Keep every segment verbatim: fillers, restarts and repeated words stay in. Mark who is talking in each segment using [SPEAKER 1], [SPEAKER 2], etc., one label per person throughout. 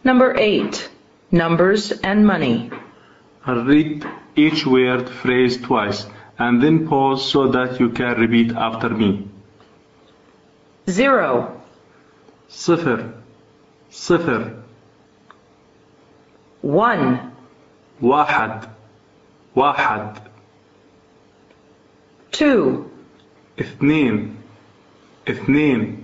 [SPEAKER 1] Number eight. Numbers and money.
[SPEAKER 2] Read each word phrase twice and then pause so that you can repeat after me.
[SPEAKER 1] Zero.
[SPEAKER 2] صفر صفر.
[SPEAKER 1] One.
[SPEAKER 2] واحد واحد.
[SPEAKER 1] Two.
[SPEAKER 2] اثنين اثنين.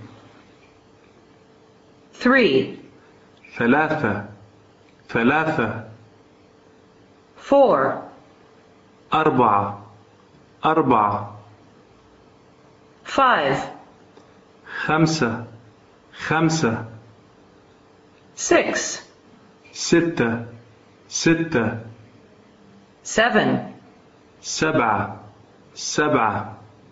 [SPEAKER 1] Three.
[SPEAKER 2] ثلاثة ثلاثة.
[SPEAKER 1] Four.
[SPEAKER 2] أربعة أربعة.
[SPEAKER 1] Five.
[SPEAKER 2] خمسة خمسة.
[SPEAKER 1] Six.
[SPEAKER 2] ستة ستة.
[SPEAKER 1] Seven.
[SPEAKER 2] سبعة سبعة.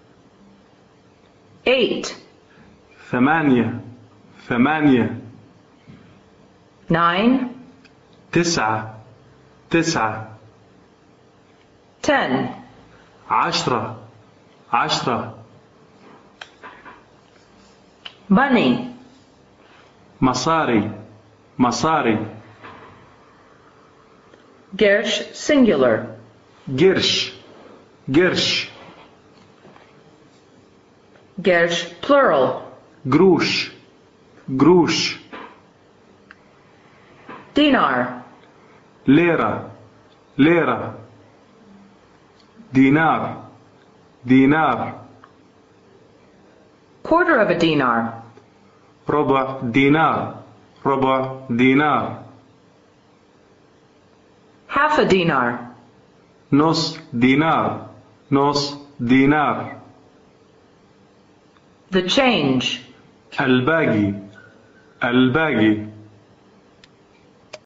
[SPEAKER 1] Eight.
[SPEAKER 2] ثمانية ثمانية.
[SPEAKER 1] Nine.
[SPEAKER 2] تسعة تسعة.
[SPEAKER 1] Ten.
[SPEAKER 2] عشرة عشرة.
[SPEAKER 1] Money.
[SPEAKER 2] مصاري مصاري.
[SPEAKER 1] Gersh singular.
[SPEAKER 2] قرش قرش.
[SPEAKER 1] Gersh plural.
[SPEAKER 2] قروش قروش.
[SPEAKER 1] Dinar.
[SPEAKER 2] ليرة ليرة. دينار دينار.
[SPEAKER 1] Quarter of a dinar.
[SPEAKER 2] ربع دينار ربع دينار.
[SPEAKER 1] Half a dinar.
[SPEAKER 2] نص دينار نص دينار.
[SPEAKER 1] The change.
[SPEAKER 2] الباقي الباقي.